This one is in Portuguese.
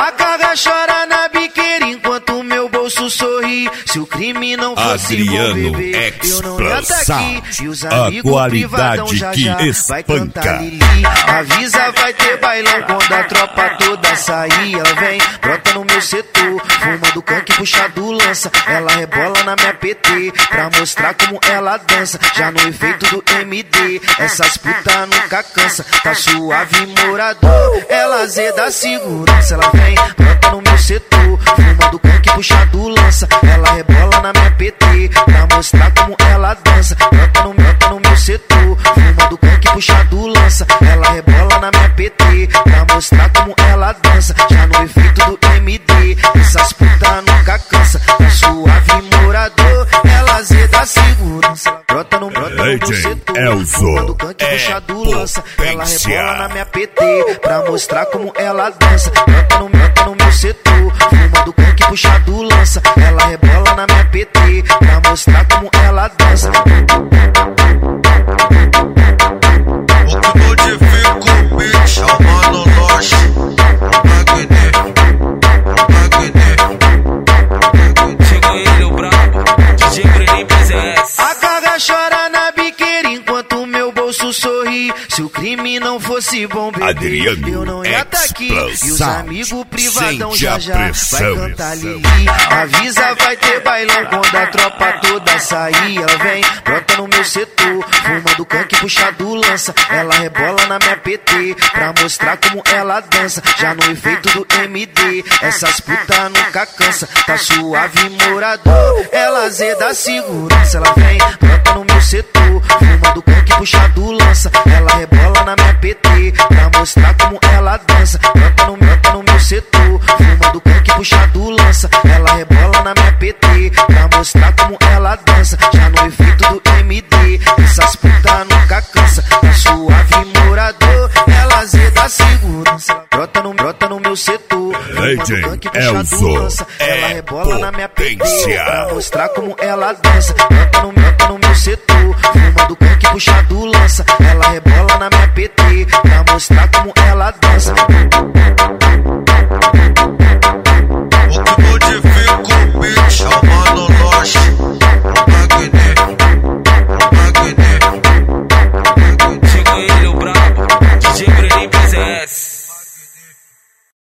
A carga chora na biqueira enquanto o meu bolso sorri. Se o crime não fosse bom, bebê, eu não ia tá aqui. E os amigos privadão já vai cantar Lili. Avisa, vai ter bailão quando a tropa toda sair. Ela vem, brota no meu setor, fumando canque, puxado lança. Ela rebola na minha PT pra mostrar como ela dança. Já no efeito do MD, essas putas nunca cansa. Tá suave, morador, ela zeda a segurança. Ela vem, brota no meu setor, fumando canque, puxado lança. Ela rebola na minha PT pra mostrar como ela dança. Brota no meu setor, fumando canque, puxado lança. Ela rebola na minha PT pra mostrar como ela dança. Já no efeito do MD, essas putas nunca cansa. Tá suave, morador, ela zeda a segurança. Brota no meu setor, fumando canque, puxado lança. Ela rebola na minha PT pra mostrar como ela dança. Brota no meu setor, fumando canque, puxado lança. Ela rebola na minha PT pra mostrar como ela dança. O que modifica o beat é o Mano Loche, chegou ele, o brabo, DJ Brenin PZS. A carga chora na biqueira enquanto o meu bolso sorri. Se o crime não fosse bom, bebê, eu não ia tá aqui. E os amigos privadão já vai cantar Lili. Avisa, vai ter bailão quando a tropa toda sair. Ela vem, brota no meu setor, fumando canque, puxado lança. Ela rebola na minha PT pra mostrar como ela dança. Já no efeito do MD, essas putas nunca cansa. Tá suave, morador, ela zeda a segurança. Ela vem, brota no meu setor, fumando canque, puxado lança. Ela rebola na minha PT pra mostrar como ela dança. Brota no meu setor, fumando canque, puxado lança. Ela rebola na minha PT pra mostrar como ela dança. Já no efeito do MD, essas putas nunca cansa. Tá suave, morador, ela zeda a segurança. Brota no meu setor, fumando canque, puxado lança. Ela rebola na minha PT pra mostrar como ela dança. Brota no meu setor, fumando canque, puxado lança. Ela rebola na minha PT pra mostrar como ela dança. O que modifica o beat é o